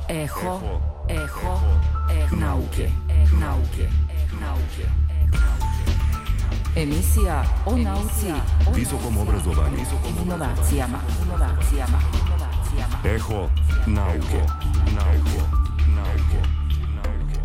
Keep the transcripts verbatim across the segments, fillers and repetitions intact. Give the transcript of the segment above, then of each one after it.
Eho, eho, eho nauke, nauke, nauke. Emisija o nauci, visokom obrazovanju, inovacijama, inovacijama, inovacijama. Eho nauke, nauke, nauke, nauke.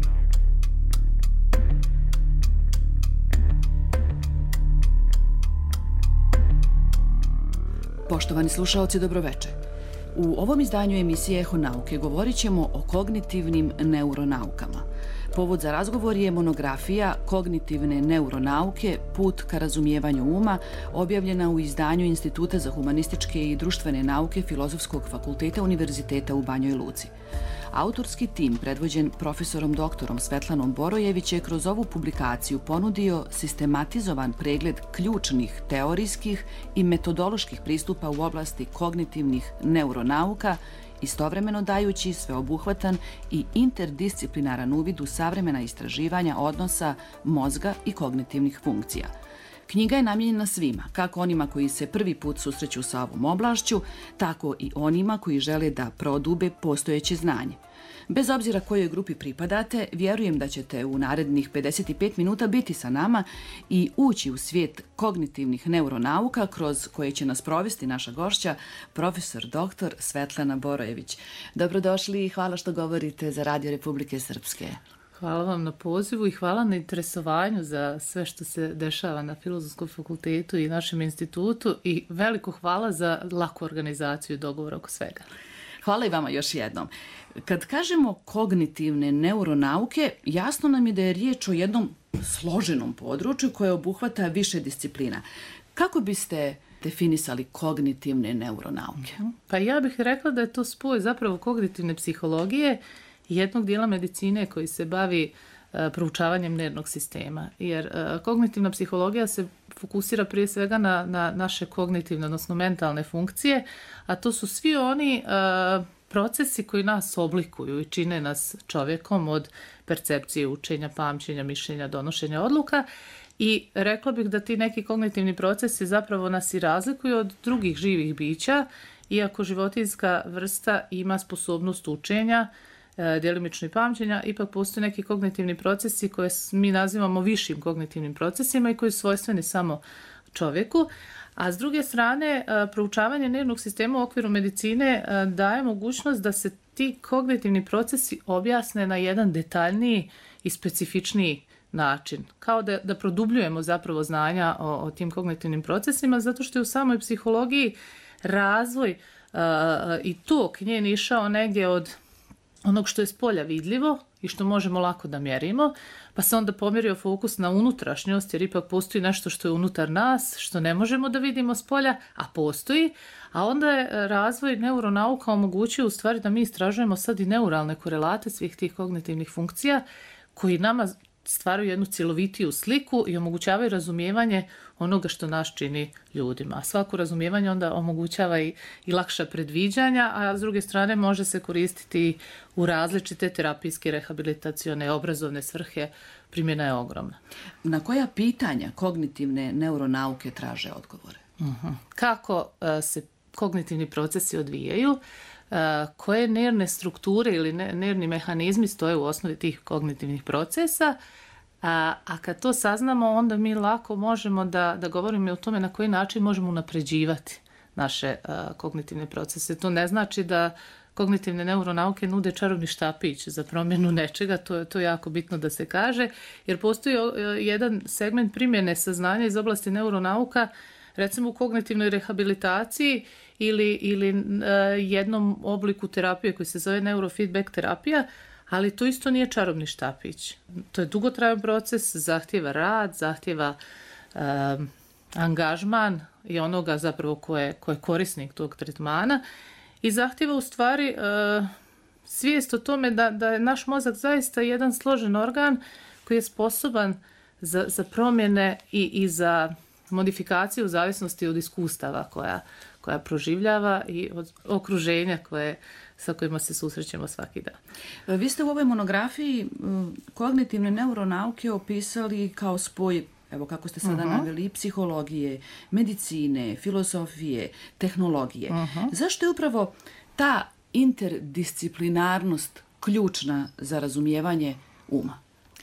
Poštovani slušaoci, dobroveče. U ovom izdanju emisije Eho nauke govorit ćemo o kognitivnim neuronaukama. Povod za razgovor je monografija Kognitivne neuronauke, put ka razumijevanju uma, objavljena u izdanju Instituta za humanističke i društvene nauke Filozofskog fakulteta Univerziteta u Banjoj Luci. Autorski tim, predvođen profesorom doktorom Svetlanom Borojević, je kroz ovu publikaciju ponudio sistematizovan pregled ključnih teorijskih i metodoloških pristupa u oblasti kognitivnih neuronauka, istovremeno dajući sveobuhvatan i interdisciplinaran uvid u savremena istraživanja odnosa mozga i kognitivnih funkcija. Knjiga je namijenjena svima, kako onima koji se prvi put susreću sa ovom oblašću, tako i onima koji žele da prodube postojeće znanje. Bez obzira kojoj grupi pripadate, vjerujem da ćete u narednih pedeset pet minuta biti sa nama i ući u svijet kognitivnih neuronauka kroz koje će nas provesti naša gošća, profesor doktor Svetlana Borojević. Dobrodošli i hvala što govorite za Radio Republike Srpske. Hvala vam na pozivu i hvala na interesovanju za sve što se dešava na Filozofskom fakultetu i našem institutu i veliko hvala za laku organizaciju i dogovor oko svega. Hvala i vama još jednom. Kad kažemo kognitivne neuronauke, jasno nam je da je riječ o jednom složenom području koje obuhvata više disciplina. Kako biste definisali kognitivne neuronauke? Pa ja bih rekla da je to spoj zapravo kognitivne psihologije i jednog dijela medicine koji se bavi uh, proučavanjem nervnog sistema. Jer uh, kognitivna psihologija se fokusira prije svega na, na naše kognitivne, odnosno mentalne funkcije, a to su svi oni uh, procesi koji nas oblikuju i čine nas čovjekom, od percepcije, učenja, pamćenja, mišljenja, donošenja odluka. I rekla bih da ti neki kognitivni procesi zapravo nas i razlikuju od drugih živih bića, iako životinjska vrsta ima sposobnost učenja, djelimično i pamćenja, ipak postoje neki kognitivni procesi koje mi nazivamo višim kognitivnim procesima i koji su svojstveni samo čovjeku. A s druge strane, proučavanje nervnog sistema u okviru medicine daje mogućnost da se ti kognitivni procesi objasne na jedan detaljniji i specifičniji način. Kao da, da produbljujemo zapravo znanja o, o tim kognitivnim procesima, zato što je u samoj psihologiji razvoj uh, i tok njen išao negdje od onog što je spolja vidljivo i što možemo lako da mjerimo, pa se onda pomjerio fokus na unutrašnjost, jer ipak postoji nešto što je unutar nas, što ne možemo da vidimo spolja, a postoji, a onda je razvoj neuronauka omogućio u stvari da mi istražujemo sad i neuralne korelate svih tih kognitivnih funkcija koji nama stvaraju jednu cjelovitiju sliku i omogućavaju razumijevanje onoga što nas čini ljudima. A svako razumijevanje onda omogućava i, i lakša predviđanja, a s druge strane može se koristiti u različite terapijske, rehabilitacione, obrazovne svrhe. Primjena je ogromna. Na koja pitanja kognitivne neuronauke traže odgovore? Uh-huh. Kako uh, se kognitivni procesi odvijaju, uh, koje nervne strukture ili ne, nervni mehanizmi stoje u osnovi tih kognitivnih procesa, a, a kad to saznamo, onda mi lako možemo da, da govorimo o tome na koji način možemo unapređivati naše uh, kognitivne procese. To ne znači da kognitivne neuronauke nude čarobni štapić za promjenu nečega, to je to jako bitno da se kaže, jer postoji jedan segment primjene saznanja iz oblasti neuronauka, recimo u kognitivnoj rehabilitaciji ili, ili uh, jednom obliku terapije koji se zove neurofeedback terapija, ali to isto nije čarobni štapić. To je dugotrajan proces, zahtjeva rad, zahtjeva uh, angažman i onoga zapravo ko je, ko je korisnik tog tretmana i zahtjeva u stvari uh, svijest o tome da, da je naš mozak zaista jedan složen organ koji je sposoban za, za promjene i, i za modifikaciju u zavisnosti od iskustava koja, koja proživljava i od okruženja koje, sa kojima se susrećemo svaki dan. Vi ste u ovoj monografiji kognitivne neuronauke opisali kao spoj, evo kako ste sada uh-huh. naveli, psihologije, medicine, filozofije, tehnologije. Uh-huh. Zašto je upravo ta interdisciplinarnost ključna za razumijevanje uma?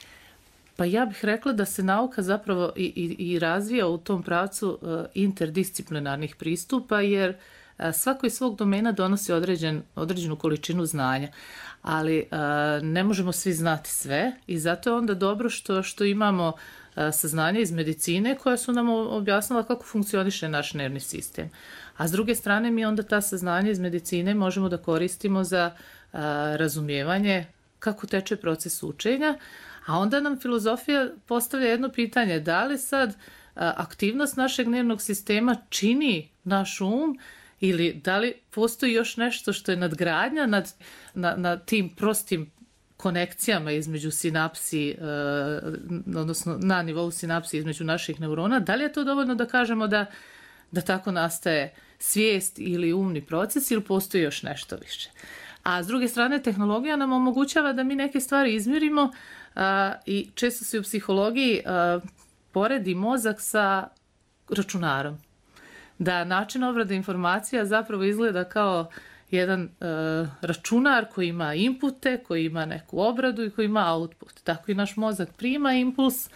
Pa ja bih rekla da se nauka zapravo i, i, i razvija u tom pravcu uh, interdisciplinarnih pristupa, jer uh, svako iz svog domena donosi određen, određenu količinu znanja, ali uh, ne možemo svi znati sve i zato je onda dobro što, što imamo uh, saznanja iz medicine koja su nam objasnila kako funkcioniše naš nervni sistem. A s druge strane mi onda ta saznanja iz medicine možemo da koristimo za uh, razumijevanje kako teče proces učenja. A onda nam filozofija postavlja jedno pitanje, da li sad a, aktivnost našeg nervnog sistema čini naš um ili da li postoji još nešto što je nadgradnja nad, na, na tim prostim konekcijama između sinapsi, e, odnosno na nivou sinapsi između naših neurona, da li je to dovoljno da kažemo da, da tako nastaje svijest ili umni proces ili postoji još nešto više. A s druge strane, tehnologija nam omogućava da mi neke stvari izmjerimo a, i često se u psihologiji a, poredi mozak sa računarom. Da način obrade informacija zapravo izgleda kao jedan a, računar koji ima inpute, koji ima neku obradu i koji ima output. Tako i naš mozak prima impuls,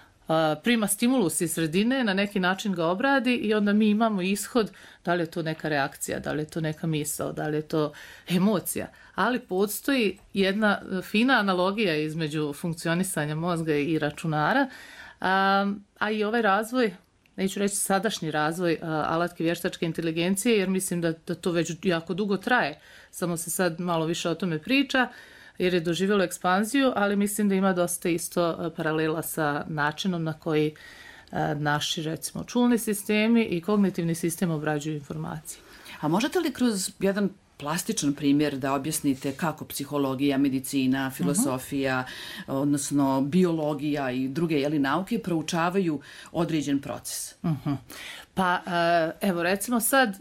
a, prima stimulus iz sredine, na neki način ga obradi i onda mi imamo ishod, da li je to neka reakcija, da li je to neka misao, da li je to emocija. Ali postoji jedna fina analogija između funkcionisanja mozga i računara, a, a i ovaj razvoj, neću reći sadašnji razvoj a, alatke vještačke inteligencije, jer mislim da, da to već jako dugo traje, samo se sad malo više o tome priča, jer je doživjelo ekspanziju, ali mislim da ima dosta isto paralela sa načinom na koji a, naši, recimo, čulni sistemi i kognitivni sistem obrađuju informacije. A možete li kroz jedan plastičan primjer da objasnite kako psihologija, medicina, filozofija, uh-huh. odnosno biologija i druge jeli, nauke proučavaju određen proces? Uh-huh. Pa evo recimo sad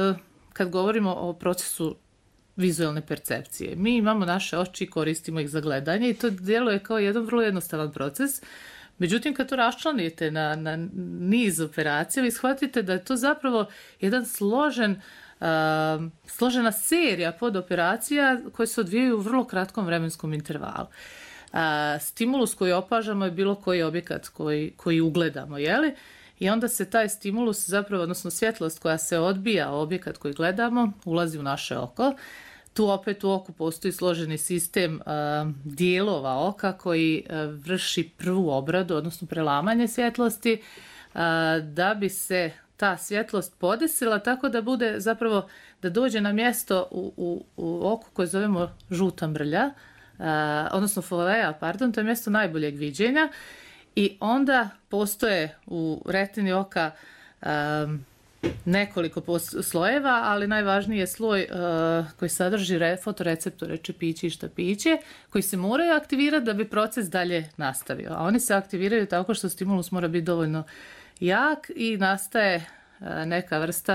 kad govorimo o procesu vizualne percepcije, mi imamo naše oči, koristimo ih za gledanje i to djeluje kao jedan vrlo jednostavan proces. Međutim, kad to raščlanite na, na niz operacija, vi shvatite da je to zapravo jedan složen Uh, složena serija podoperacija koje se odvijaju u vrlo kratkom vremenskom intervalu. Uh, stimulus koji opažamo je bilo koji objekat koji, koji ugledamo, jeli? I onda se taj stimulus, zapravo, odnosno svjetlost koja se odbija objekat koji gledamo, ulazi u naše oko. Tu opet u oku postoji složeni sistem uh, dijelova oka koji uh, vrši prvu obradu, odnosno prelamanje svjetlosti, uh, da bi se ta svjetlost podesila tako da bude zapravo, da dođe na mjesto u, u, u oku koje zovemo žuta mrlja, uh, odnosno fovea, pardon, to je mjesto najboljeg viđenja i onda postoje u retini oka um, nekoliko pos- slojeva, ali najvažniji je sloj uh, koji sadrži re- fotoreceptore, čepići i štapiće, koji se moraju aktivirati da bi proces dalje nastavio. A oni se aktiviraju tako što stimulus mora biti dovoljno jak i nastaje neka vrsta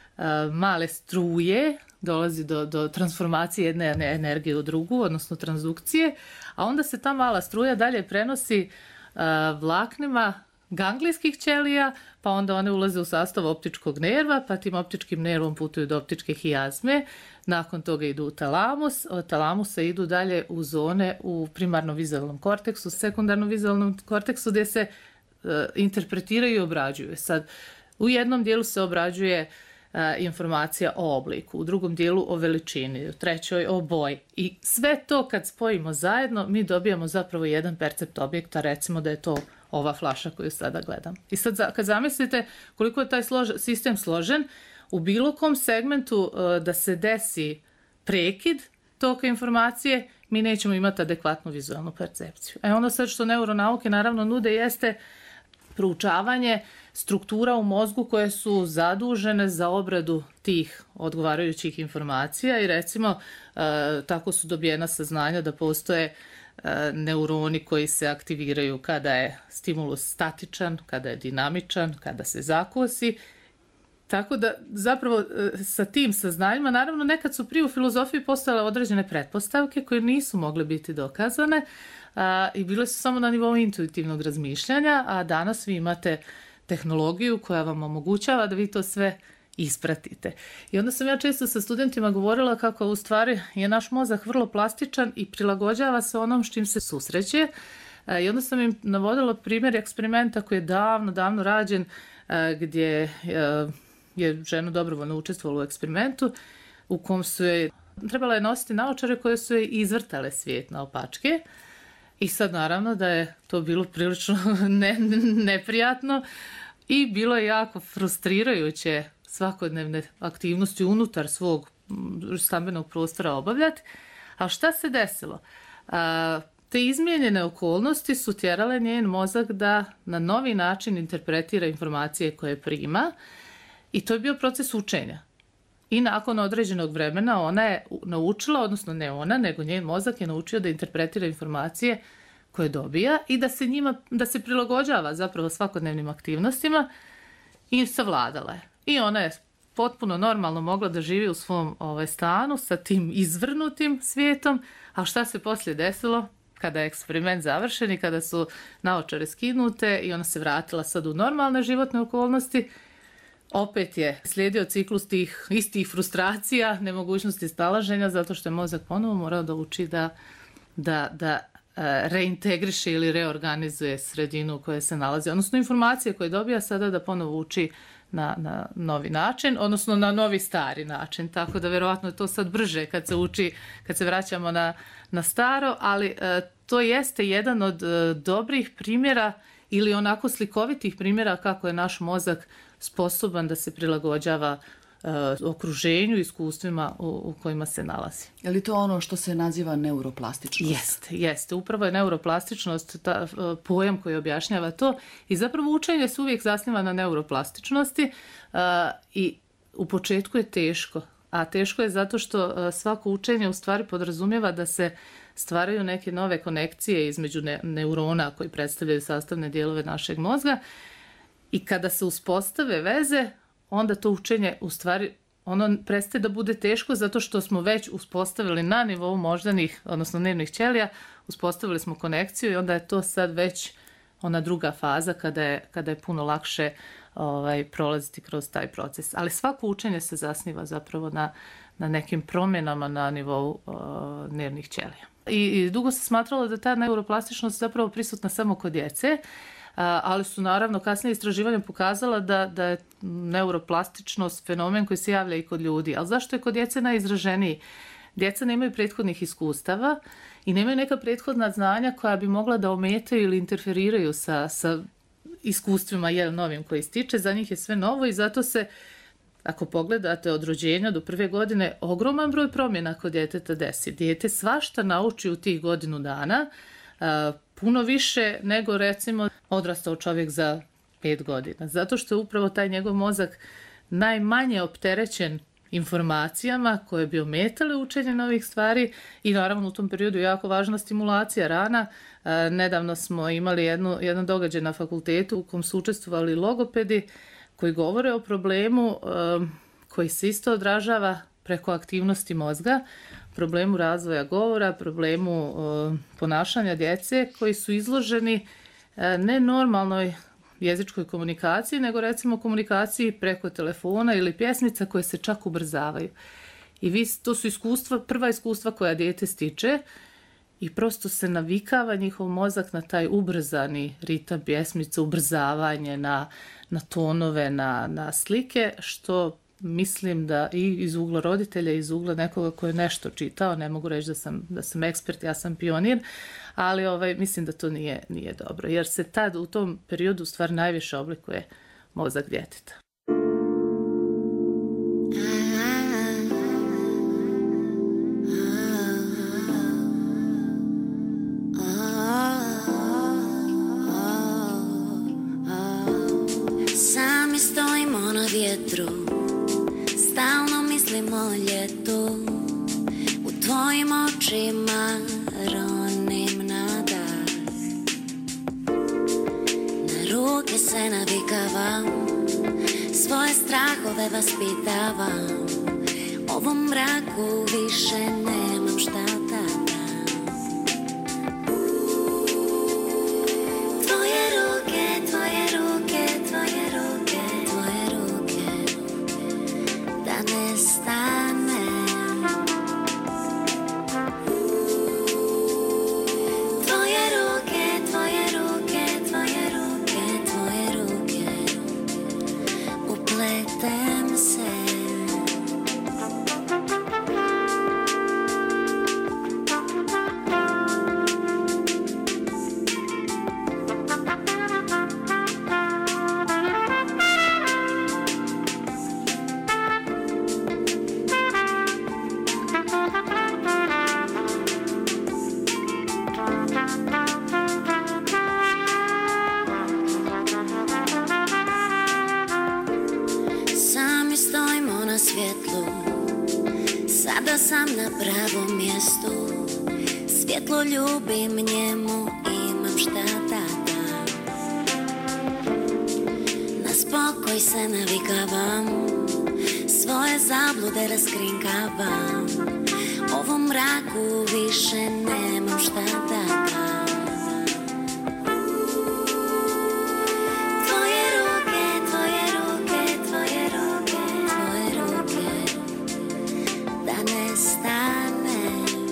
male struje, dolazi do, do transformacije jedne energije u drugu, odnosno transdukcije, a onda se ta mala struja dalje prenosi vlaknima ganglijskih ćelija, pa onda one ulaze u sastav optičkog nerva, pa tim optičkim nervom putuju do optičke hijazme, nakon toga idu u talamus, od talamusa idu dalje u zone u primarnom vizualnom korteksu, sekundarnom vizualnom korteksu gdje se interpretiraju i obrađuju. Sad, u jednom dijelu se obrađuje uh, informacija o obliku, u drugom dijelu o veličini, u trećoj o boji. I sve to kad spojimo zajedno, mi dobijamo zapravo jedan percept objekta, recimo da je to ova flaša koju sada gledam. I sad za, kad zamislite koliko je taj slož, sistem složen, u bilo kom segmentu uh, da se desi prekid toka informacije, mi nećemo imati adekvatnu vizualnu percepciju. E ono sad što neuronauke naravno nude jeste proučavanje struktura u mozgu koje su zadužene za obradu tih odgovarajućih informacija i recimo e, tako su dobijena saznanja da postoje e, neuroni koji se aktiviraju kada je stimulus statičan, kada je dinamičan, kada se zakosi. Tako da zapravo e, sa tim saznanjima, naravno nekad su prije u filozofiji postojale određene pretpostavke koje nisu mogle biti dokazane a, i bile su samo na nivou intuitivnog razmišljanja, a danas vi imate tehnologiju koja vam omogućava da vi to sve ispratite. I onda sam ja često sa studentima govorila kako u stvari je naš mozak vrlo plastičan i prilagođava se onom s čim se susreće. I onda sam im navodila primjer eksperimenta koji je davno, davno rađen gdje je žena dobrovoljno učestvovala u eksperimentu u kom su je trebala je nositi naočare koje su je izvrtale svijet naopačke. I sad naravno da je to bilo prilično ne, neprijatno i bilo je jako frustrirajuće svakodnevne aktivnosti unutar svog stambenog prostora obavljati. A šta se desilo? A, te izmijenjene okolnosti su tjerale njen mozak da na novi način interpretira informacije koje prima i to je bio proces učenja. I nakon određenog vremena ona je naučila, odnosno ne ona, nego njen mozak je naučio da interpretira informacije koje dobija i da se njima, da se prilagođava zapravo svakodnevnim aktivnostima i savladala je. I ona je potpuno normalno mogla da živi u svom ovaj, stanu sa tim izvrnutim svijetom, a šta se poslije desilo? Kada je eksperiment završen i kada su naočare skinute i ona se vratila sad u normalne životne okolnosti, opet je slijedio ciklus tih istih frustracija, nemogućnosti stalaženja, zato što je mozak ponovo morao da uči da, da, da reintegriše ili reorganizuje sredinu u kojoj se nalazi. Odnosno informacije koje dobija sada da ponovo uči na, na novi način, odnosno na novi stari način. Tako da vjerovatno je to sad brže kad se uči, kad se vraćamo na, na staro, ali e, to jeste jedan od e, dobrih primjera ili onako slikovitih primjera kako je naš mozak sposoban da se prilagođava uh, okruženju, iskustvima u, u kojima se nalazi. Je li to ono što se naziva neuroplastičnost? Jeste, jeste. Upravo je neuroplastičnost ta, uh, pojam koji objašnjava to i zapravo učenje se uvijek zasniva na neuroplastičnosti uh, i u početku je teško, a teško je zato što uh, svako učenje u stvari podrazumijeva da se stvaraju neke nove konekcije između ne, neurona koji predstavljaju sastavne dijelove našeg mozga. I kada se uspostave veze, onda to učenje u stvari ono prestaje da bude teško zato što smo već uspostavili na nivou moždanih, odnosno nervnih ćelija, uspostavili smo konekciju i onda je to sad već ona druga faza kada je, kada je puno lakše ovaj, prolaziti kroz taj proces. Ali svako učenje se zasniva zapravo na, na nekim promjenama na nivou uh, nervnih ćelija. I, I dugo se smatralo da ta neuroplastičnost zapravo prisutna samo kod djece, ali su naravno kasnije istraživanja pokazala da, da je neuroplastičnost fenomen koji se javlja i kod ljudi. Ali zašto je kod djece najizraženiji? Djeca nemaju prethodnih iskustava i nemaju neka prethodna znanja koja bi mogla da ometaju ili interferiraju sa, sa iskustvima jel, novim koji stiče. Za njih je sve novo i zato se, ako pogledate od rođenja do prve godine, ogroman broj promjena kod djeteta desi. Dijete svašta nauči u tih godinu dana, puno više nego recimo odrastao čovjek za pet godina. Zato što je upravo taj njegov mozak najmanje opterećen informacijama koje bi ometale učenje novih stvari i naravno u tom periodu je jako važna stimulacija rana. E, nedavno smo imali jednu, jedan događaj na fakultetu u kom su učestvovali logopedi koji govore o problemu e, koji se isto odražava preko aktivnosti mozga, problemu razvoja govora, problemu e, ponašanja djece koji su izloženi e, nenormalnoj jezičkoj komunikaciji, nego recimo komunikaciji preko telefona ili pjesmica koje se čak ubrzavaju. I vi, to su iskustva, prva iskustva koja dijete stiče i prosto se navikava njihov mozak na taj ubrzani ritam pjesmice, ubrzavanje na, na tonove, na, na slike, što mislim da i iz ugla roditelja, iz ugla nekoga koji je nešto čitao, ne mogu reći da sam, da sam ekspert, ja sam pionir, ali ovaj, mislim da to nije, nije dobro, jer se tad u tom periodu stvar najviše oblikuje mozak djeteta. Sami stojimo na vjetru, stalno mislimo o ljetu, u tvojim očima ronim na dah. Na ruke se navikavam, svoje strahove vaspitavam, ovom mraku više nemam šta da dam. Tvoje ruke, tvoje ruke, tvoje ruke, tvoje ruke na svjetlu. Sada sam na pravom mjestu, svjetlo ljubim, njemu imam šta da dam. Na spokoj se navikavam, svoje zablude raskrinkavam. Ovom mraku više nemam šta da dam. Tvoje ruke, tvoje ruke, tvoje ruke, tvoje ruke, da ne stane.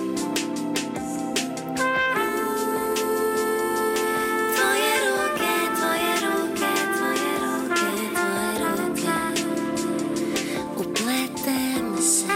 Tvoje ruke, tvoje ruke, tvoje ruke, tvoje ruke, uplete me se.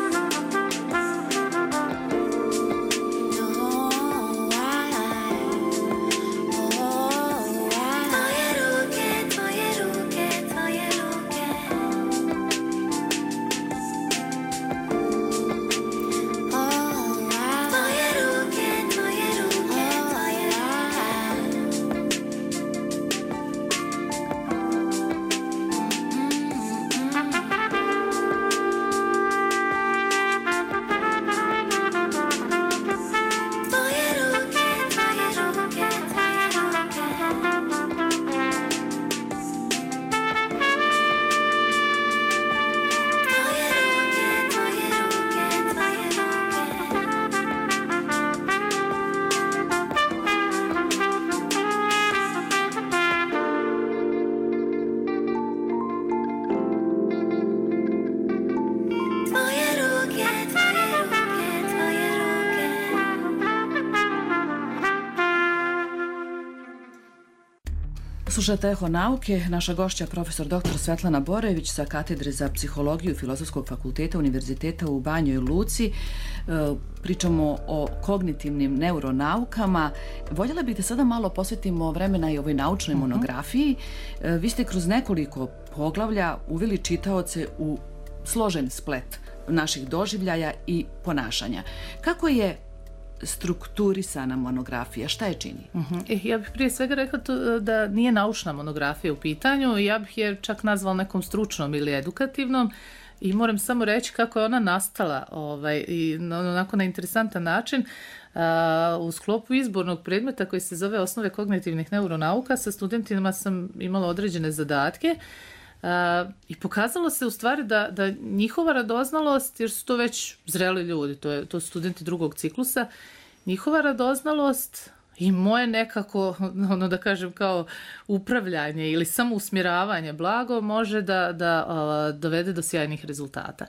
Slušate Eho nauke, naša gošća profesor doktor Svetlana Borević sa katedre za psihologiju Filozofskog fakulteta Univerziteta u Banjoj Luci. Pričamo o kognitivnim neuronaukama. Voljela bih da sada malo posvetimo vremena i ovoj naučnoj uh-huh. monografiji. Vi ste kroz nekoliko poglavlja uveli čitaoce u složen splet naših doživljaja i ponašanja. Kako je strukturisana monografija? Šta je čini? Uh-huh. Ja bih prije svega rekla to, da nije naučna monografija u pitanju. Ja bih je čak nazvala nekom stručnom ili edukativnom i moram samo reći kako je ona nastala ovaj, i onako na interesantan način. Uh, u sklopu izbornog predmeta koji se zove Osnove kognitivnih neuronauka sa studentima sam imala određene zadatke. Uh, i pokazalo se u stvari da, da njihova radoznalost, jer su to već zreli ljudi, to, je, to su studenti drugog ciklusa, njihova radoznalost i moje nekako, ono da kažem kao upravljanje ili samo usmjeravanje blago može da, da uh, dovede do sjajnih rezultata.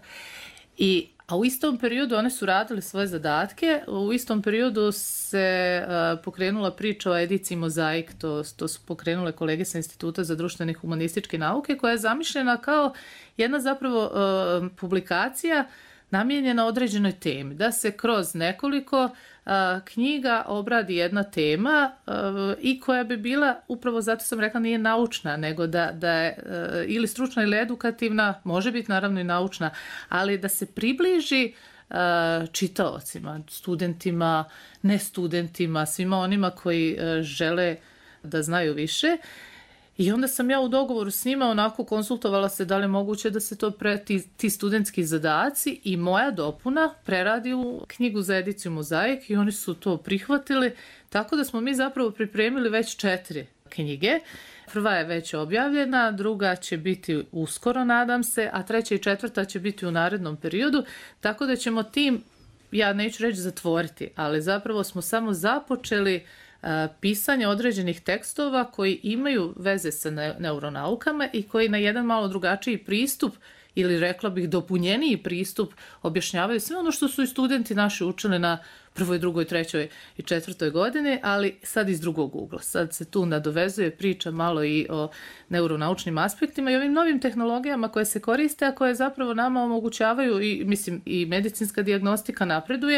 I A u istom periodu one su radile svoje zadatke, u istom periodu se uh, pokrenula priča o ediciji Mozaik, to, to su pokrenule kolege sa Instituta za društvene i humanističke nauke, koja je zamišljena kao jedna zapravo uh, publikacija namijenjena određenoj temi, da se kroz nekoliko uh, knjiga obradi jedna tema uh, i koja bi bila, upravo zato sam rekla, nije naučna, nego da, da je uh, ili stručna ili edukativna, može biti naravno i naučna, ali da se približi uh, čitaocima, studentima, ne studentima, svima onima koji uh, žele da znaju više. I onda sam ja u dogovoru s njima onako konsultovala se da li je moguće da se to pre, ti, ti studentski zadaci i moja dopuna preradi u knjigu za ediciju Mozaik i oni su to prihvatili, tako da smo mi zapravo pripremili već četiri knjige. Prva je već objavljena, druga će biti uskoro, nadam se, a treća i četvrta će biti u narednom periodu, tako da ćemo tim, ja neću reći zatvoriti, ali zapravo smo samo započeli pisanje određenih tekstova koji imaju veze sa neuronaukama i koji na jedan malo drugačiji pristup ili rekla bih dopunjeniji pristup objašnjavaju sve ono što su i studenti naši učili na prvoj, drugoj, trećoj i četvrtoj godini, ali sad iz drugog ugla. Sad se tu nadovezuje priča malo i o neuronaučnim aspektima i ovim novim tehnologijama koje se koriste, a koje zapravo nama omogućavaju i, mislim, i medicinska dijagnostika napreduje,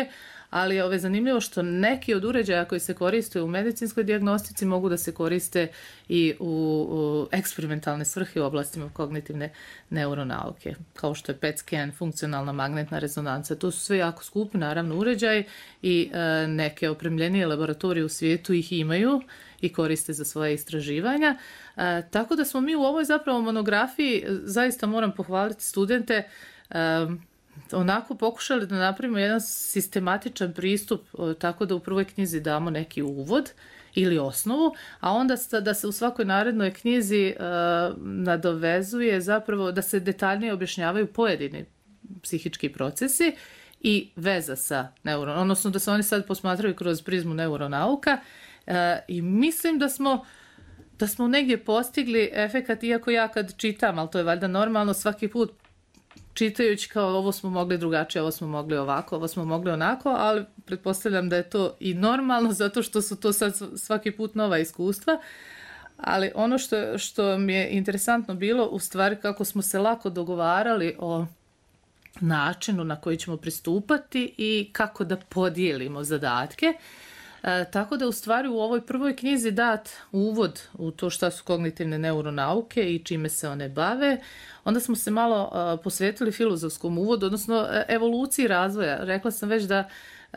ali ove, zanimljivo što neki od uređaja koji se koriste u medicinskoj dijagnostici mogu da se koriste i u, u eksperimentalne svrhe u oblastima kognitivne neuronauke, kao što je P E T scan, funkcionalna magnetna rezonanca. To su sve jako skupi, naravno, uređaji i e, neke opremljenije laboratorije u svijetu ih imaju i koriste za svoje istraživanja. E, tako da smo mi u ovoj zapravo monografiji, zaista moram pohvaliti studente, e, onako pokušali da napravimo jedan sistematičan pristup, tako da u prvoj knjizi damo neki uvod ili osnovu, a onda da se u svakoj narednoj knjizi uh, nadovezuje zapravo da se detaljnije objašnjavaju pojedini psihički procesi i veza sa neuron, odnosno da se oni sad posmatraju kroz prizmu neuronauka uh, i mislim da smo da smo negdje postigli efekat, iako ja kad čitam, ali to je valjda normalno, svaki put čitajući kao ovo smo mogli drugačije, ovo smo mogli ovako, ovo smo mogli onako, ali pretpostavljam da je to i normalno zato što su to sad svaki put nova iskustva. Ali ono što, što mi je interesantno bilo, u stvari kako smo se lako dogovarali o načinu na koji ćemo pristupati i kako da podijelimo zadatke. E, tako da u stvari u ovoj prvoj knjizi dat uvod u to šta su kognitivne neuronauke i čime se one bave. Onda smo se malo uh, posvetili filozofskom uvodu, odnosno evoluciji razvoja. Rekla sam već da uh,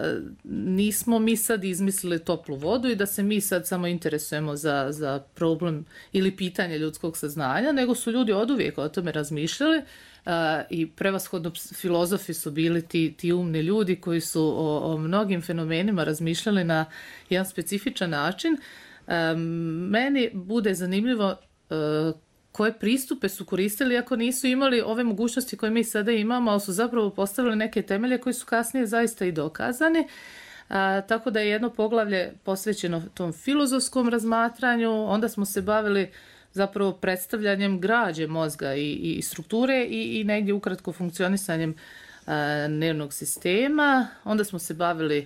nismo mi sad izmislili toplu vodu i da se mi sad samo interesujemo za, za problem ili pitanje ljudskog saznanja, nego su ljudi oduvijek o tome razmišljali uh, i prevashodno filozofi su bili ti, ti umni ljudi koji su o, o mnogim fenomenima razmišljali na jedan specifičan način. Um, meni bude zanimljivo uh, koje pristupe su koristili ako nisu imali ove mogućnosti koje mi sada imamo, ali su zapravo postavili neke temelje koji su kasnije zaista i dokazani. A, tako da je jedno poglavlje posvećeno tom filozofskom razmatranju, onda smo se bavili zapravo predstavljanjem građe mozga i, i strukture i, i negdje ukratko funkcionisanjem a, nervnog sistema. Onda smo se bavili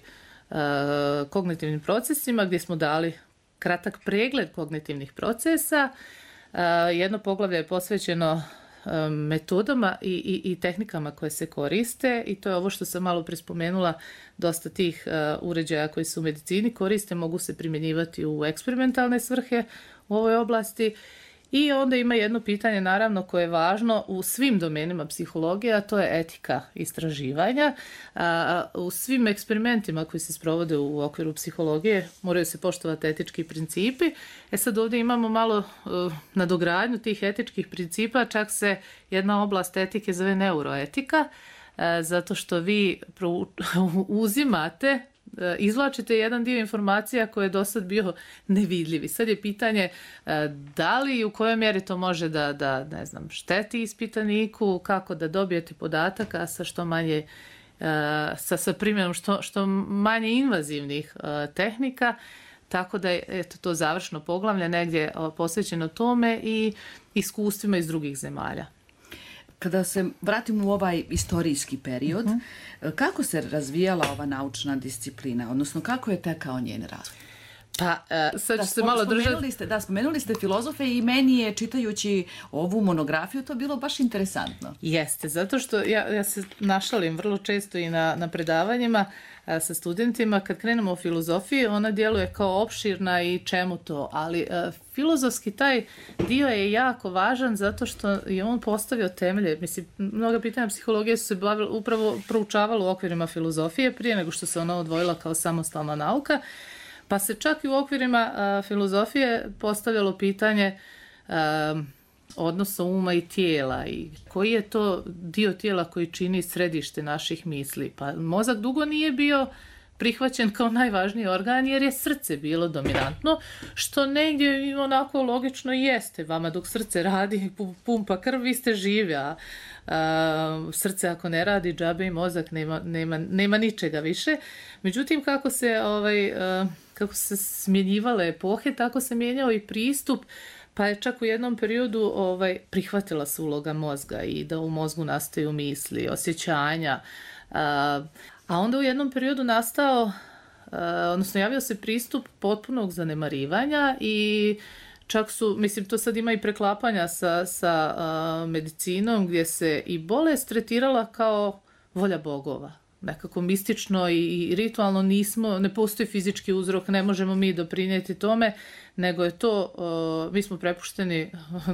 a, kognitivnim procesima gdje smo dali kratak pregled kognitivnih procesa. Uh, jedno poglavlje je posvećeno um, metodama i, i, i tehnikama koje se koriste i to je ovo što sam malo prispomenula, dosta tih uh, uređaja koji se u medicini koriste mogu se primjenjivati u eksperimentalne svrhe u ovoj oblasti. I onda ima jedno pitanje naravno koje je važno u svim domenima psihologije, a to je etika istraživanja. A, u svim eksperimentima koji se sprovode u okviru psihologije moraju se poštovati etički principi. E sad ovdje imamo malo uh, nadogradnju tih etičkih principa, čak se jedna oblast etike zove neuroetika, uh, zato što vi pro, uzimate izvlačite jedan dio informacija koji je do sad bio nevidljiv. I sad je pitanje da li i u kojoj mjeri to može da, da ne znam, šteti ispitaniku, kako da dobijete podataka sa što manje, sa, sa primjenom što, što manje invazivnih tehnika. Tako da je eto, to završno poglavlje negdje posvećeno tome i iskustvima iz drugih zemalja. Kada se vratimo u ovaj istorijski period, uh-huh. kako se razvijala ova naučna disciplina, odnosno kako je tekao njen razvoj? Pa, uh, sad ću da, se malo držati... Ste, da, spomenuli ste filozofe i meni je, čitajući ovu monografiju, to bilo baš interesantno. Jeste, zato što ja, ja se našalim vrlo često i na, na predavanjima a, sa studentima. Kad krenemo o filozofiji, ona djeluje kao opširna i čemu to, ali a, filozofski taj dio je jako važan zato što je on postavio temelje. Mislim, mnoga pitanja psihologije su se bavili, upravo proučavalo u okvirima filozofije prije nego što se ona odvojila kao samostalna nauka. Pa se čak i u okvirima a, filozofije postavljalo pitanje a, odnosa uma i tijela i koji je to dio tijela koji čini središte naših misli. Pa mozak dugo nije bio prihvaćen kao najvažniji organ jer je srce bilo dominantno, što negdje onako logično jeste. Vama dok srce radi, pumpa krv, vi ste živi, a, a srce ako ne radi, džabe i mozak nema, nema, nema ničega više. Međutim, kako se, ovaj, a, kako se smjenjivale epohe, tako se mijenjao i pristup, pa je čak u jednom periodu ovaj, prihvatila se uloga mozga i da u mozgu nastaju misli, osjećanja. A, a onda u jednom periodu nastao, a, odnosno javio se pristup potpunog zanemarivanja i čak su, mislim, to sad ima i preklapanja sa, sa a, medicinom gdje se i bolest tretirala kao volja bogova. nekako mistično i, i ritualno, nismo, ne postoji fizički uzrok, ne možemo mi doprinijeti tome, nego je to, uh, mi smo prepušteni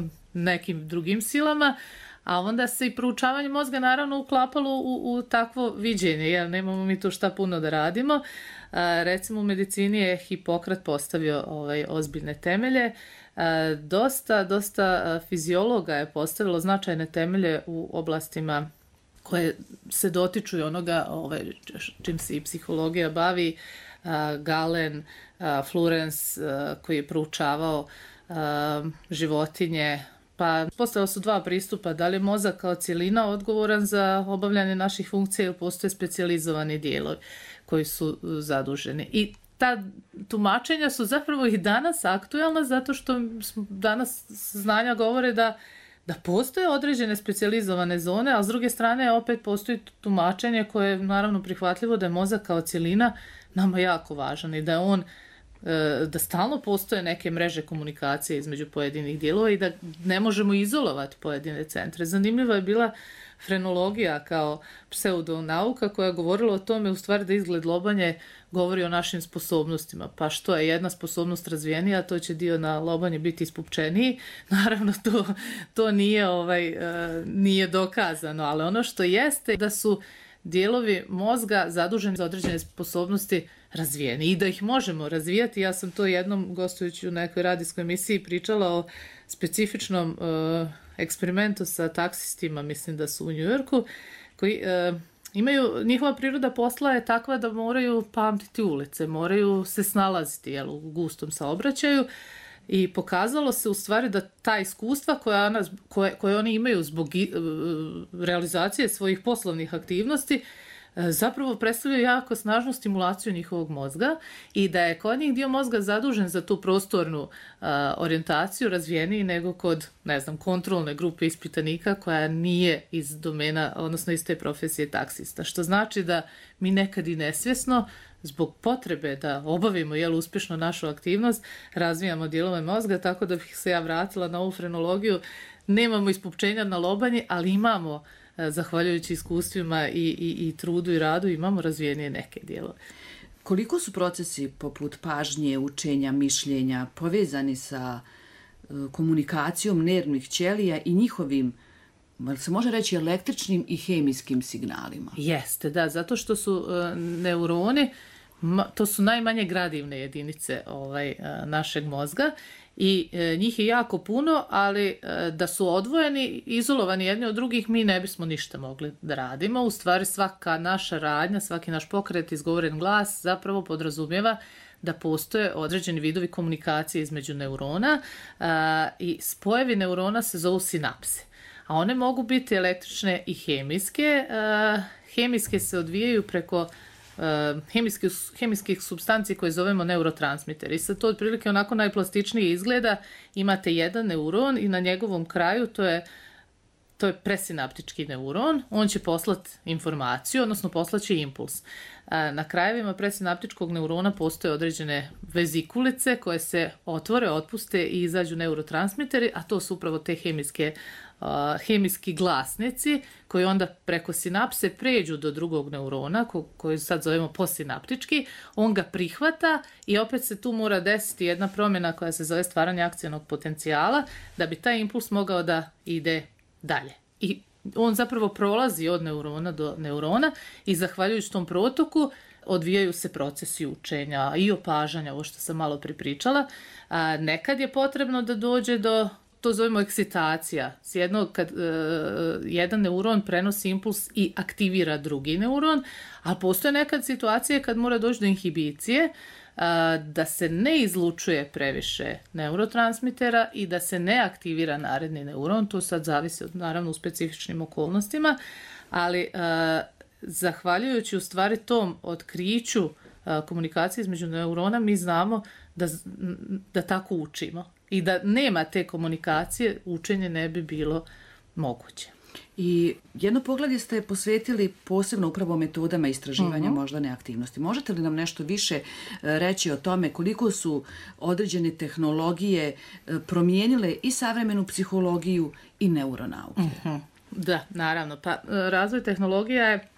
nekim drugim silama, a onda se i proučavanje mozga naravno uklapalo u, u takvo viđenje, jer nemamo mi tu šta puno da radimo. Uh, recimo u medicini je Hipokrat postavio ovaj, ozbiljne temelje. Uh, dosta, dosta fiziologa je postavilo značajne temelje u oblastima koje se dotiču i onoga ovaj, čim se i psihologija bavi. Uh, Galen, uh, Florence, uh, koji je proučavao uh, životinje, pa postavili su dva pristupa, da li je mozak kao cjelina odgovoran za obavljanje naših funkcija ili postoje specijalizovani dijelovi koji su zaduženi. I ta tumačenja su zapravo i danas aktualna, zato što danas znanja govore da da postoje određene specijalizovane zone, a s druge strane opet postoji tumačenje koje je naravno prihvatljivo da je mozak kao cjelina nama jako važan i da je on, da stalno postoje neke mreže komunikacije između pojedinih dijelova i da ne možemo izolovati pojedine centre. Zanimljiva je bila frenologija kao pseudonauka koja je govorila o tome u stvari da izgled lobanje govori o našim sposobnostima. Pa što je jedna sposobnost razvijenija, to će dio na lobanje biti ispupčeniji. Naravno, to, to nije, ovaj, nije dokazano, ali ono što jeste da su dijelovi mozga zaduženi za određene sposobnosti razvijeni i da ih možemo razvijati. Ja sam to jednom gostujući u nekoj radijskoj emisiji pričala o specifičnom uh, eksperimentu sa taksistima, mislim da su u New Yorku, koji uh, imaju, njihova priroda posla je takva da moraju pamtiti ulice, moraju se snalaziti jel, u gustom saobraćaju i pokazalo se u stvari da ta iskustva koja ona, koje, koje oni imaju zbog uh, realizacije svojih poslovnih aktivnosti zapravo predstavljaju jako snažnu stimulaciju njihovog mozga i da je kod njih dio mozga zadužen za tu prostornu uh, orijentaciju razvijeniji nego kod, ne znam, kontrolne grupe ispitanika koja nije iz domena, odnosno iz te profesije taksista. Što znači da mi nekad i nesvjesno zbog potrebe da obavimo jel, uspješno našu aktivnost, razvijamo dijelove mozga, tako da bih se ja vratila na ovu frenologiju. Nemamo ispupčenja na lobanji, ali imamo zahvaljujući iskustvima i, i, i trudu i radu, imamo razvijenije neke dijelove. Koliko su procesi poput pažnje, učenja, mišljenja povezani sa uh, komunikacijom nervnih ćelija i njihovim, se može reći, električnim i hemijskim signalima? Jeste, da, zato što su uh, neuroni, ma, to su najmanje gradivne jedinice ovaj, uh, našeg mozga i e, njih je jako puno, ali e, da su odvojeni, izolovani jedni od drugih, mi ne bismo ništa mogli da radimo. U stvari svaka naša radnja, svaki naš pokret, izgovoren glas zapravo podrazumijeva da postoje određeni vidovi komunikacije između neurona a, i spojevi neurona se zovu sinapse. A one mogu biti električne i hemijske. A, hemijske se odvijaju preko hemijskih, hemijskih supstanci koje zovemo neurotransmiteri. I sad to otprilike onako najplastičnije izgleda. Imate jedan neuron i na njegovom kraju to je, to je presinaptički neuron. On će poslati informaciju, odnosno poslaće impuls. Na krajevima presinaptičkog neurona postoje određene vezikulice koje se otvore, otpuste i izađu neurotransmiteri, a to su upravo te hemijske Uh, hemijski glasnici koji onda preko sinapse pređu do drugog neurona ko, koji sad zovemo posinaptički, on ga prihvata i opet se tu mora desiti jedna promjena koja se zove stvaranje akcionog potencijala da bi taj impuls mogao da ide dalje. I on zapravo prolazi od neurona do neurona i zahvaljujući tom protoku odvijaju se procesi učenja i opažanja, ovo što sam malo pripričala. A nekad je potrebno da dođe do, to zovemo ekscitacija. S jednog, kad uh, jedan neuron prenosi impuls i aktivira drugi neuron, ali postoje nekad situacije kad mora doći do inhibicije, uh, da se ne izlučuje previše neurotransmitera i da se ne aktivira naredni neuron. To sad zavisi od, naravno u specifičnim okolnostima, ali uh, zahvaljujući u stvari tom otkriću uh, komunikacije između neurona, mi znamo da, da tako učimo. I da nema te komunikacije, učenje ne bi bilo moguće. I jedno poglavlje ste posvetili posebno upravo metodama istraživanja uh-huh. moždane aktivnosti. Možete li nam nešto više reći o tome koliko su određene tehnologije promijenile i savremenu psihologiju i neuronauke? Uh-huh. Da, naravno. Pa razvoj tehnologija je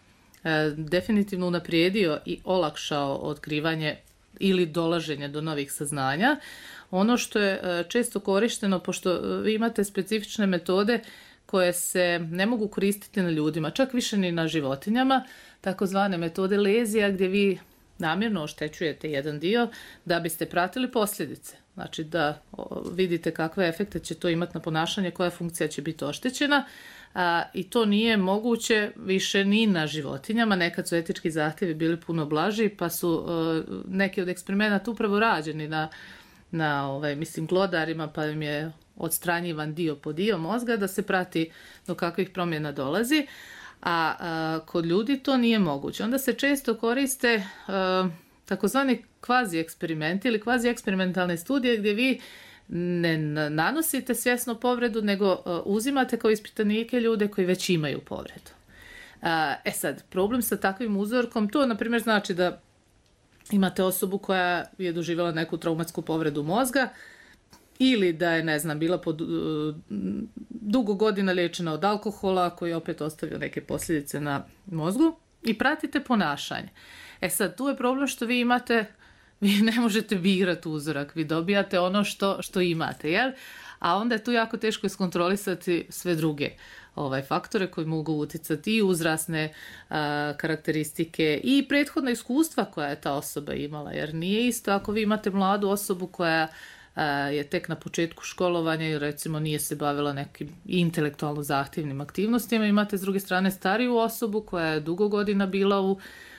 definitivno unaprijedio i olakšao otkrivanje ili dolaženje do novih saznanja. Ono što je često korišteno, pošto vi imate specifične metode koje se ne mogu koristiti na ljudima, čak više ni na životinjama, takozvane metode lezija gdje vi namjerno oštećujete jedan dio da biste pratili posljedice. Znači da vidite kakve efekte će to imati na ponašanje, koja funkcija će biti oštećena. A, i to nije moguće više ni na životinjama. Nekad su etički zahtjevi bili puno blaži, pa su a, neki od eksperimenata upravo rađeni na, na ovaj, mislim, glodarima, pa im je odstranjivan dio po dio mozga da se prati do kakvih promjena dolazi. A, a kod ljudi to nije moguće. Onda se često koriste a, takozvani kvazi eksperimenti ili kvazi eksperimentalne studije gdje vi ne nanosite svjesno povredu, nego uzimate kao ispitanike ljude koji već imaju povredu. E sad, problem sa takvim uzorkom, to na primjer znači da imate osobu koja je doživjela neku traumatsku povredu mozga ili da je, ne znam, bila pod, uh, dugo godina liječena od alkohola koji je opet ostavio neke posljedice na mozgu i pratite ponašanje. E sad, tu je problem što vi imate, vi ne možete birati uzorak, vi dobijate ono što, što imate, jel? A onda je tu jako teško iskontrolisati sve druge ovaj, faktore koji mogu utjecati i uzrasne a, karakteristike i prethodna iskustva koja je ta osoba imala, jer nije isto ako vi imate mladu osobu koja a, je tek na početku školovanja i recimo nije se bavila nekim intelektualno zahtjevnim aktivnostima, imate s druge strane stariju osobu koja je dugo godina bila u,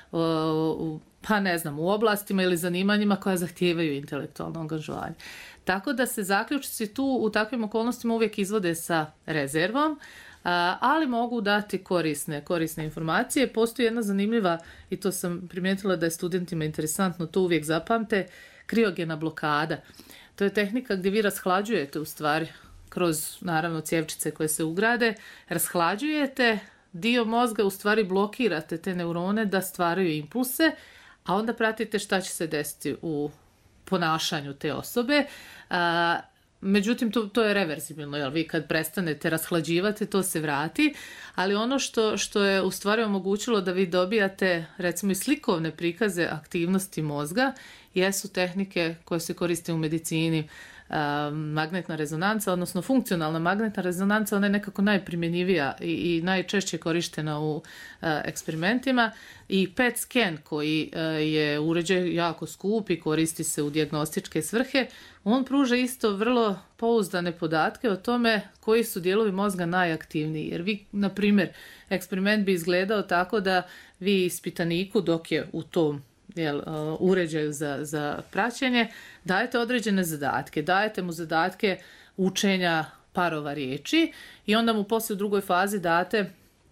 u pa ne znam, u oblastima ili zanimanjima koja zahtijevaju intelektualno angažovanje. Tako da se zaključci tu u takvim okolnostima uvijek izvode sa rezervom, ali mogu dati korisne, korisne informacije. Postoji jedna zanimljiva, i to sam primijetila da je studentima interesantno, to uvijek zapamte, kriogena blokada. To je tehnika gdje vi rashlađujete u stvari kroz, naravno, cjevčice koje se ugrade, rashlađujete dio mozga, u stvari blokirate te neurone da stvaraju impulse, a onda pratite šta će se desiti u ponašanju te osobe. A, međutim, to, to je reverzibilno, jer vi kad prestanete rashlađivati, to se vrati, ali ono što, što je u stvari omogućilo da vi dobijate, recimo, i slikovne prikaze aktivnosti mozga, jesu tehnike koje se koriste u medicini, magnetna rezonanca, odnosno funkcionalna magnetna rezonanca, ona je nekako najprimjenjivija i, i najčešće korištena u uh, eksperimentima, i P E T scan koji uh, je uređaj jako skup i koristi se u dijagnostičke svrhe, on pruža isto vrlo pouzdane podatke o tome koji su dijelovi mozga najaktivniji, jer vi, na primjer, eksperiment bi izgledao tako da vi ispitaniku dok je u tom Jel, uh, uređaju za, za praćenje, dajete određene zadatke, dajete mu zadatke učenja parova riječi i onda mu poslije u drugoj fazi date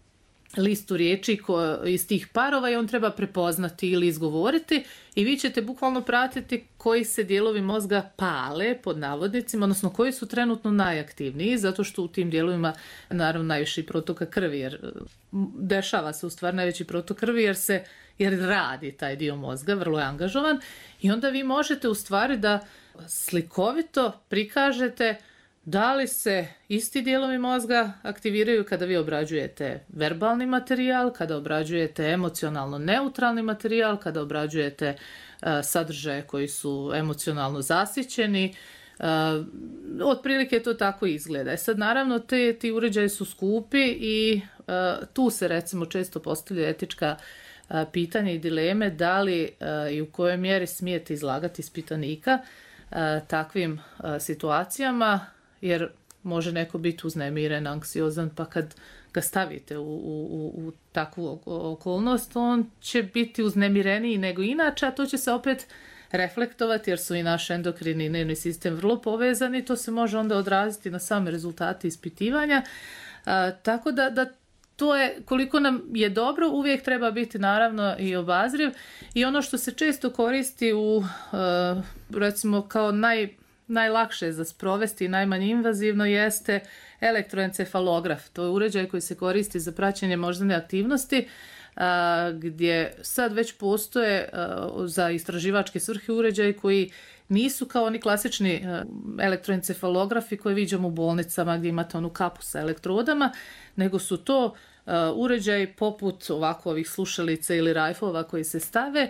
listu riječi ko, iz tih parova i on treba prepoznati ili izgovoriti i vi ćete bukvalno pratiti koji se dijelovi mozga pale, pod navodnicima, odnosno koji su trenutno najaktivniji, zato što u tim dijelovima naravno najviši protoka krvi, jer dešava se u stvari najveći protok krvi jer se jer radi taj dio mozga, vrlo je angažovan i onda vi možete u stvari da slikovito prikažete da li se isti dijelovi mozga aktiviraju kada vi obrađujete verbalni materijal, kada obrađujete emocionalno neutralni materijal, kada obrađujete uh, sadržaje koji su emocionalno zasićeni. Uh, otprilike to tako izgleda. E sad naravno te, ti uređaji su skupi i uh, tu se recimo često postavlja etička uh, pitanja i dileme da li uh, i u kojoj mjeri smijete izlagati ispitanika uh, takvim uh, situacijama, jer može neko biti uznemiren, anksiozan, pa kad ga stavite u, u, u takvu okolnost, on će biti uznemireniji nego inače, a to će se opet reflektovati, jer su i naš endokrini i nervni sistem vrlo povezani, to se može onda odraziti na same rezultate ispitivanja. A, tako da, da to je, koliko nam je dobro, uvijek treba biti naravno i obazriv. I ono što se često koristi u, a, recimo, kao naj najlakše za sprovesti i najmanje invazivno jeste elektroencefalograf. To je uređaj koji se koristi za praćenje moždane aktivnosti, a, gdje sad već postoje a, za istraživačke svrhe uređaji koji nisu kao oni klasični elektroencefalografi koje viđamo u bolnicama gdje imate onu kapu sa elektrodama, nego su to uređaj poput ovako ovih slušalica ili rajfova koji se stave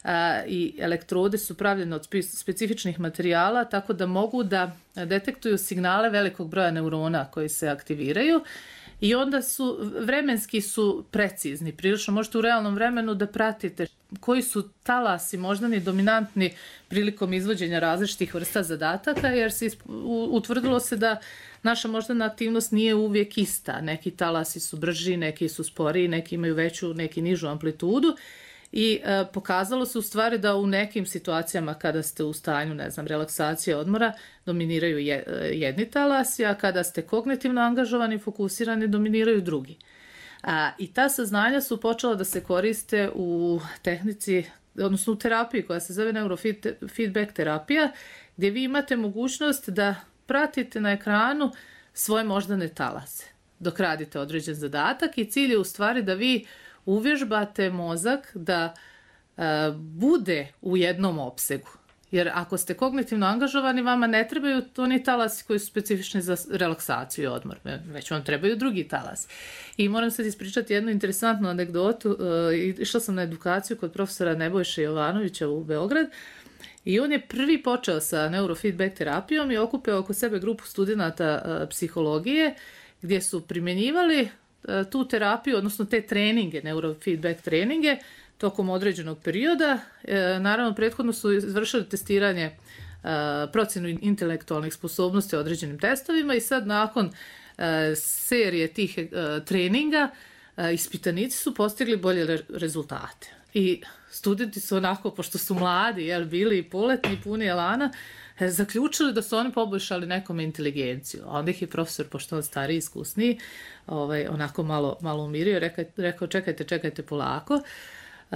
i elektrode su pravljene od specifičnih materijala tako da mogu da detektuju signale velikog broja neurona koji se aktiviraju i onda su, vremenski su precizni. Prilično možete u realnom vremenu da pratite koji su talasi moždani dominantni prilikom izvođenja različitih vrsta zadataka, jer se utvrdilo se da naša moždana aktivnost nije uvijek ista. Neki talasi su brži, neki su sporiji, neki imaju veću, neki nižu amplitudu. I e, pokazalo se u stvari da u nekim situacijama kada ste u stanju, ne znam, relaksacije, odmora, dominiraju je, jedni talasi, a kada ste kognitivno angažovani, fokusirani, dominiraju drugi. A, I ta saznanja su počela da se koriste u tehnici, odnosno u terapiji koja se zove neurofeedback terapija, gdje vi imate mogućnost da pratite na ekranu svoje moždane talase dok radite određen zadatak i cilj je u stvari da vi uvježbate mozak da e, bude u jednom opsegu. Jer ako ste kognitivno angažovani, vama ne trebaju oni talasi koji su specifični za relaksaciju i odmor, već vam trebaju drugi talasi. I moram sad ispričati jednu interesantnu anegdotu. E, išla sam na edukaciju kod profesora Nebojše Jovanovića u Beograd i on je prvi počeo sa neurofeedback terapijom i okupio oko sebe grupu studenata e, psihologije gdje su primjenjivali tu terapiju, odnosno te treninge, neurofeedback treninge, tokom određenog perioda. E, naravno, prethodno su izvršili testiranje, e, procjenu intelektualnih sposobnosti određenim testovima i sad nakon e, serije tih e, treninga e, ispitanici su postigli bolje re- rezultate. I studenti su onako, pošto su mladi, jel, bili i poletni, puni elana, zaključili da su oni poboljšali nekome inteligenciju. A onda ih je profesor, pošto on stariji, iskusniji, ovaj, onako malo, malo umirio, rekao, rekao čekajte, čekajte polako. E,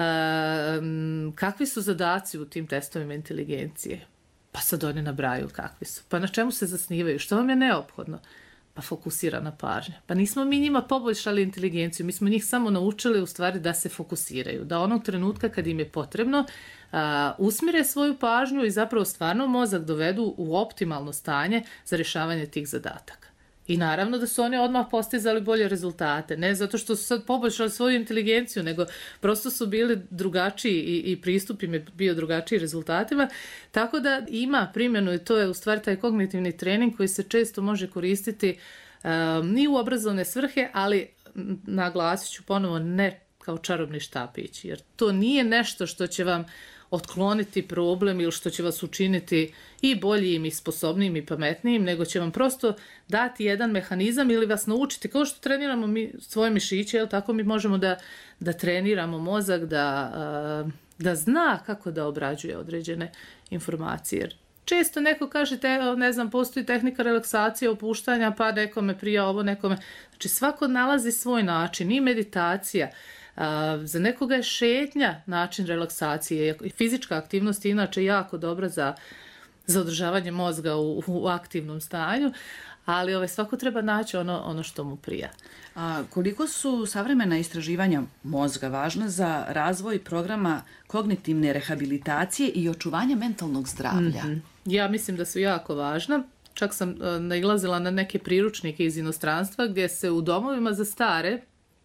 kakvi su zadaci u tim testovima inteligencije? Pa sad oni nabraju kakvi su. Pa na čemu se zasnivaju? Što vam je neophodno? Pa fokusirana pažnja. Pa nismo mi njima poboljšali inteligenciju, mi smo njih samo naučili u stvari da se fokusiraju. Da onog trenutka kad im je potrebno Uh, usmire svoju pažnju i zapravo stvarno mozak dovedu u optimalno stanje za rješavanje tih zadataka. I naravno da su oni odmah postizali bolje rezultate. Ne zato što su sad poboljšali svoju inteligenciju, nego prosto su bili drugačiji i, i pristup im je bio drugačiji rezultatima. Tako da ima primjenu i to je u stvari taj kognitivni trening koji se često može koristiti um, i u obrazovne svrhe, ali naglasit ću ponovo ne kao čarobni štapić, jer to nije nešto što će vam otkloniti problem ili što će vas učiniti i boljim i sposobnijim i pametnijim, nego će vam prosto dati jedan mehanizam ili vas naučiti, kao što treniramo mi svoje mišiće, jel, tako mi možemo da, da treniramo mozak da, da zna kako da obrađuje određene informacije. Jer često neko kaže, te, ne znam, postoji tehnika relaksacije, opuštanja, pa nekome prija ovo, nekome. Znači svako nalazi svoj način i meditacija. Uh, za nekoga je šetnja način relaksacije. Fizička aktivnost je inače jako dobra za, za održavanje mozga u, u aktivnom stanju, ali ovaj, svako treba naći ono, ono što mu prija. A koliko su savremena istraživanja mozga važna za razvoj programa kognitivne rehabilitacije i očuvanja mentalnog zdravlja? Mm-hmm. Ja mislim da su jako važna. Čak sam uh, nailazila na neke priručnike iz inostranstva gdje se u domovima za stare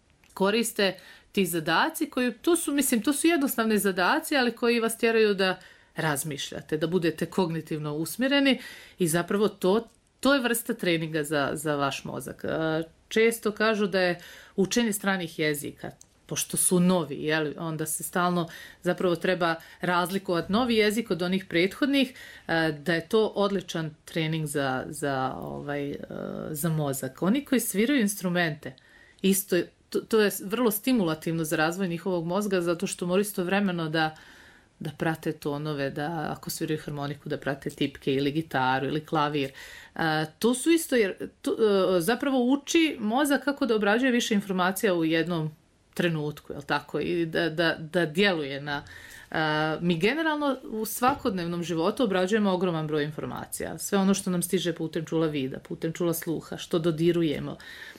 koriste ti zadaci koji, to su, mislim, to su jednostavne zadaci, ali koji vas tjeraju da razmišljate, da budete kognitivno usmjereni i zapravo to, to je vrsta treninga za, za vaš mozak. Često kažu da je učenje stranih jezika, pošto su novi, jel, onda se stalno zapravo treba razlikovati novi jezik od onih prethodnih, da je to odličan trening za, za, ovaj, za mozak. Oni koji sviraju instrumente, isto To, to je vrlo stimulativno za razvoj njihovog mozga, zato što moraju istovremeno da, da prate tonove, da ako sviraju harmoniku, da prate tipke ili gitaru ili klavir. A, to su isto, jer to, zapravo uči mozak kako da obrađuje više informacija u jednom trenutku, jel tako? I da, da, da djeluje na... A, mi generalno u svakodnevnom životu obrađujemo ogroman broj informacija. Sve ono što nam stiže putem čula vida, putem čula sluha, što dodirujemo,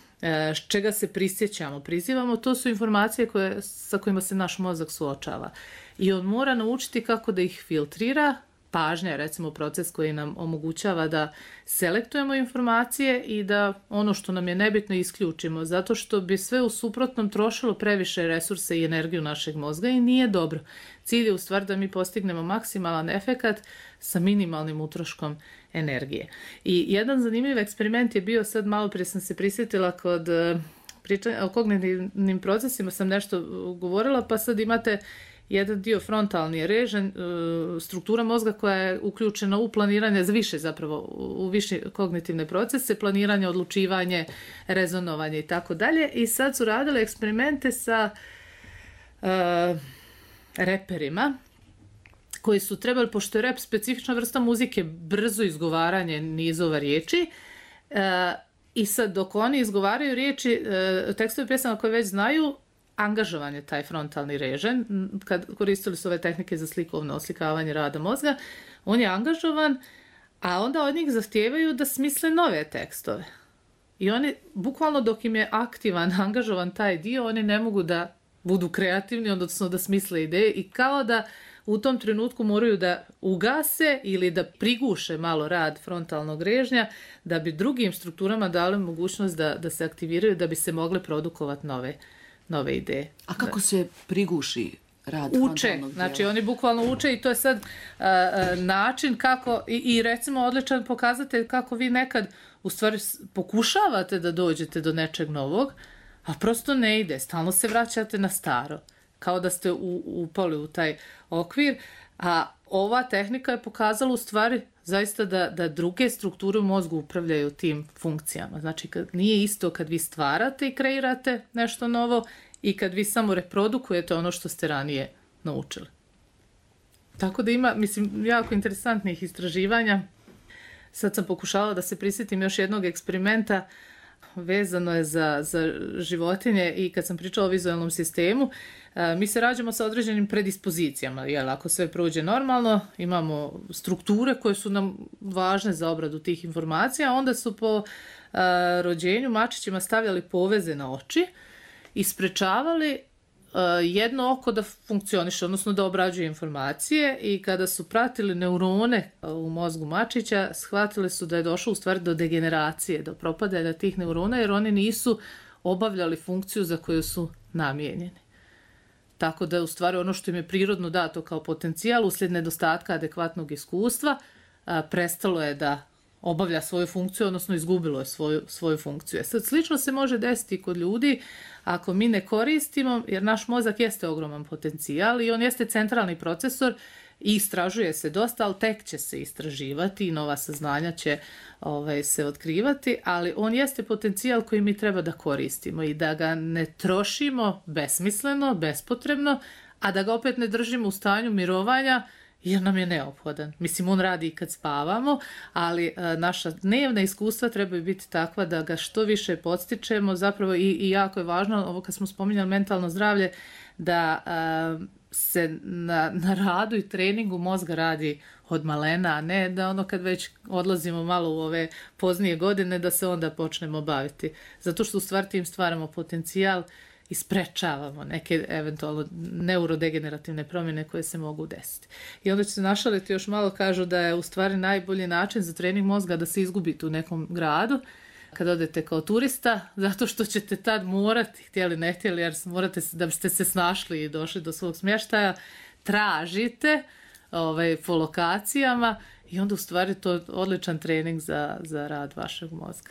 s čega se prisjećamo, prizivamo, to su informacije koje, sa kojima se naš mozak suočava. I on mora naučiti kako da ih filtrira, pažnja je recimo proces koji nam omogućava da selektujemo informacije i da ono što nam je nebitno isključimo, zato što bi sve u suprotnom trošilo previše resursa i energiju našeg mozga i nije dobro. Cilj je u stvari da mi postignemo maksimalan efekat sa minimalnim utroškom energije. I jedan zanimljiv eksperiment je bio, sad malo prije sam se prisjetila kod pričanja o kognitivnim procesima, sam nešto govorila, pa sad imate jedan dio frontalni je režen, struktura mozga koja je uključena u planiranje za više zapravo, u više kognitivne procese, planiranje, odlučivanje, rezonovanje i tako dalje. I sad su radili eksperimente sa uh, reperima koji su trebali, pošto je rep specifična vrsta muzike, brzo izgovaranje nizova riječi, uh, i sad dok oni izgovaraju riječi, uh, tekstove pjesama koje već znaju, angažovan je taj frontalni režen, kad koristili su ove tehnike za slikovno oslikavanje rada mozga, on je angažovan, a onda od njih zahtijevaju da smisle nove tekstove. I oni, bukvalno dok im je aktivan, angažovan taj dio, oni ne mogu da budu kreativni, odnosno da smisle ideje i kao da u tom trenutku moraju da ugase ili da priguše malo rad frontalnog režnja da bi drugim strukturama dali mogućnost da, da se aktiviraju, da bi se mogle produkovati nove nove ideje. A kako se priguši rad uče, frontalnog dijela? Znači oni bukvalno uče i to je sad uh, uh, način kako, i, i recimo odličan pokazatelj kako vi nekad u stvari pokušavate da dođete do nečeg novog, a prosto ne ide, stalno se vraćate na staro, kao da ste u, upali u taj okvir, a ova tehnika je pokazala u stvari zaista da, da druge strukture u mozgu upravljaju tim funkcijama. Znači, kad, nije isto kad vi stvarate i kreirate nešto novo i kad vi samo reprodukujete ono što ste ranije naučili. Tako da ima, mislim, jako interesantnih istraživanja. Sad sam pokušala da se prisjetim još jednog eksperimenta, vezano je za, za životinje i kad sam pričala o vizualnom sistemu, mi se rađamo sa određenim predispozicijama, jer ako sve prođe normalno, imamo strukture koje su nam važne za obradu tih informacija, onda su po a, rođenju mačićima stavljali poveze na oči i sprečavali a, jedno oko da funkcioniše, odnosno da obrađuje informacije, i kada su pratili neurone u mozgu mačića, shvatili su da je došlo u stvari do degeneracije, do propadanja tih neurona, jer oni nisu obavljali funkciju za koju su namijenjeni. Tako da u stvari ono što im je prirodno dato kao potencijal uslijed nedostatka adekvatnog iskustva a, prestalo je da obavlja svoju funkciju, odnosno izgubilo je svoju, svoju funkciju. Sad slično se može desiti kod ljudi ako mi ne koristimo, jer naš mozak jeste ogroman potencijal i on jeste centralni procesor i istražuje se dosta, ali tek će se istraživati i nova saznanja će ovaj, se otkrivati, ali on jeste potencijal koji mi treba da koristimo i da ga ne trošimo besmisleno, bespotrebno, a da ga opet ne držimo u stanju mirovanja jer nam je neophodan. Mislim, on radi i kad spavamo, ali a, naša dnevna iskustva trebaju biti takva da ga što više podstičemo, zapravo i, i jako je važno, ovo kad smo spominjali mentalno zdravlje, da a, se na, na radu i treningu mozga radi od malena, a ne da ono kad već odlazimo malo u ove poznije godine da se onda počnemo baviti. Zato što u stvari tim stvaramo potencijal i sprečavamo neke eventualno neurodegenerativne promjene koje se mogu desiti. I onda će se našaliti još malo, kažu da je u stvari najbolji način za trening mozga da se izgubite u nekom gradu kad odete kao turista, zato što ćete tad morati, htjeli ne htjeli, jer morate, da biste se snašli i došli do svog smještaja, tražite ovaj, po lokacijama i onda u stvari to je odličan trening za, za rad vašeg mozga.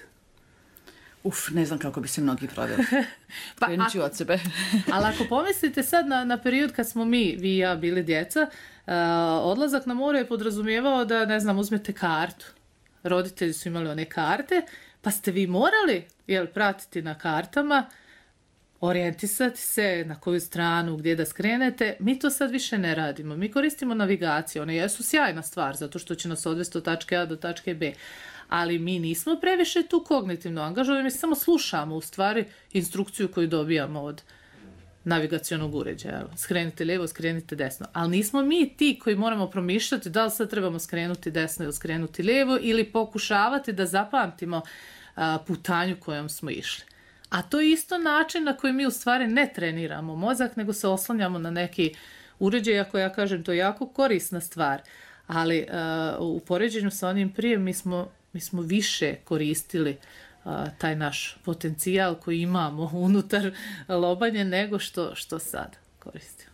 Uf, ne znam kako bi se mnogi provjeli. Pa, Krenut ću od sebe. Ali ako pomislite sad na, na period kad smo mi, vi i ja, bili djeca, uh, odlazak na more je podrazumijevao da, ne znam, uzmete kartu. Roditelji su imali one karte, pa ste vi morali, jel, pratiti na kartama, orijentisati se na koju stranu, gdje da skrenete. Mi to sad više ne radimo. Mi koristimo navigaciju. One jesu sjajna stvar, zato što će nas odvesti od tačke A do tačke B. Ali mi nismo previše tu kognitivno angažovani, mi samo slušamo u stvari instrukciju koju dobijamo od navigacionog uređaja. Skrenite lijevo, skrenite desno. Ali nismo mi ti koji moramo promišljati da li sad trebamo skrenuti desno ili skrenuti lijevo ili pokušavati da zapamtimo a, putanju kojom smo išli. A to je isto način na koji mi u stvari ne treniramo mozak, nego se oslanjamo na neki uređaj, ako ja kažem to je jako korisna stvar. ali uh, u poređenju sa onim prije mi smo, mi smo više koristili uh, taj naš potencijal koji imamo unutar lobanje nego što, što sad koristimo.